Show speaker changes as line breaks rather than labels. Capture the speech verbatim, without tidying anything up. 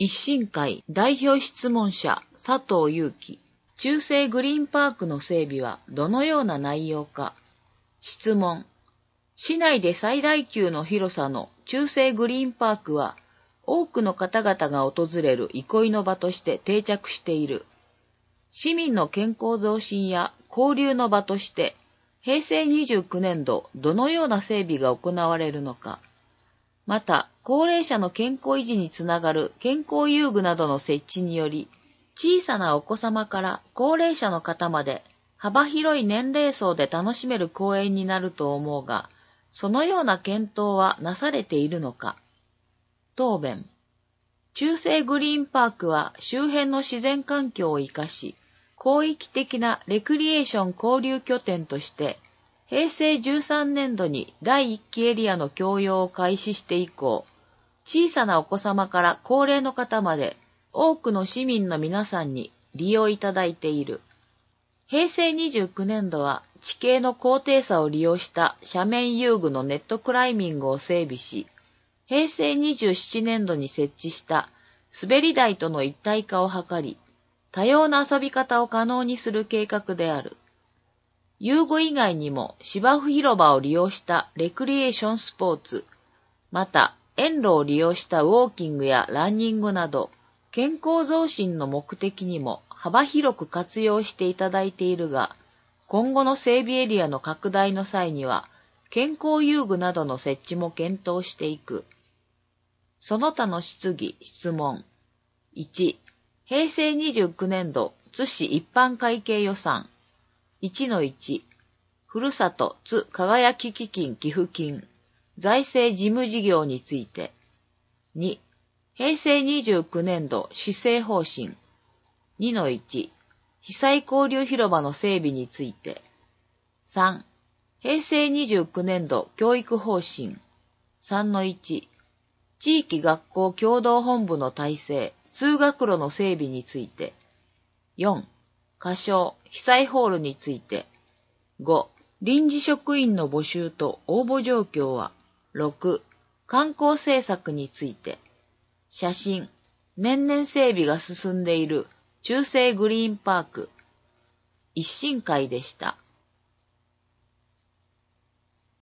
一新会代表質問者佐藤祐樹。中西グリーンパークの整備はどのような内容か。質問。市内で最大級の広さの中西グリーンパークは、多くの方々が訪れる憩いの場として定着している。市民の健康増進や交流の場として、平成にじゅうきゅうねんどどのような整備が行われるのか。また、高齢者の健康維持につながる健康遊具などの設置により、小さなお子様から高齢者の方まで幅広い年齢層で楽しめる公園になると思うが、そのような検討はなされているのか。答弁。中西グリーンパークは周辺の自然環境を生かし、広域的なレクリエーション交流拠点として、平成じゅうさんねんどにだいいっきエリアの供用を開始して以降、小さなお子様から高齢の方まで多くの市民の皆さんに利用いただいている。平成にじゅうきゅうねんどは地形の高低差を利用した斜面遊具のネットクライミングを整備し、平成にじゅうななねんどに設置した滑り台との一体化を図り、多様な遊び方を可能にする計画である。遊具以外にも芝生広場を利用したレクリエーションスポーツ、また園路を利用したウォーキングやランニングなど、健康増進の目的にも幅広く活用していただいているが、今後の整備エリアの拡大の際には、健康遊具などの設置も検討していく。その他の質疑・質問。いち、平成にじゅうきゅうねんど津市一般会計予算。いちのいち、ふるさと津輝き基金寄付金、財政事務事業について。に、平成にじゅうきゅうねんど施政方針。にのいち、被災交流広場の整備について。さん、平成にじゅうきゅうねんど教育方針。さんのいち、地域学校共同本部の体制、通学路の整備について。よん、仮称、被災ホールについて。ご、臨時職員の募集と応募状況は。ろく、観光政策について。写真、年々整備が進んでいる中西グリーンパーク。一新会でした。